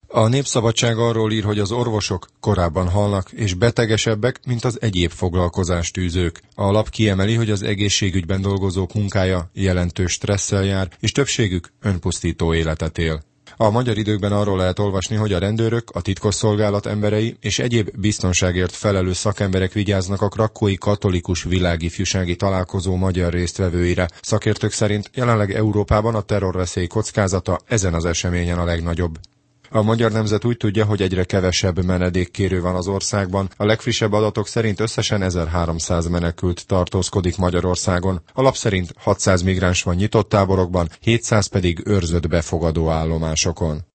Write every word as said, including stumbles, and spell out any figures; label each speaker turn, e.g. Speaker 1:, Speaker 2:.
Speaker 1: A Népszabadság arról ír, hogy az orvosok korábban halnak, és betegesebbek, mint az egyéb foglalkozástűzők. A lap kiemeli, hogy az egészségügyben dolgozók munkája jelentős stresszel jár, és többségük önpusztító életet él. A Magyar Időkben arról lehet olvasni, hogy a rendőrök, a titkosszolgálat emberei és egyéb biztonságért felelős szakemberek vigyáznak a krakkói katolikus világifjúsági találkozó magyar résztvevőire. Szakértők szerint jelenleg Európában a terrorveszély kockázata ezen az eseményen a legnagyobb. A Magyar Nemzet úgy tudja, hogy egyre kevesebb menedékkérő van az országban. A legfrissebb adatok szerint összesen ezerháromszáz menekült tartózkodik Magyarországon. A lap szerint hatszáz migráns van nyitott táborokban, hétszáz pedig őrzött befogadó állomásokon.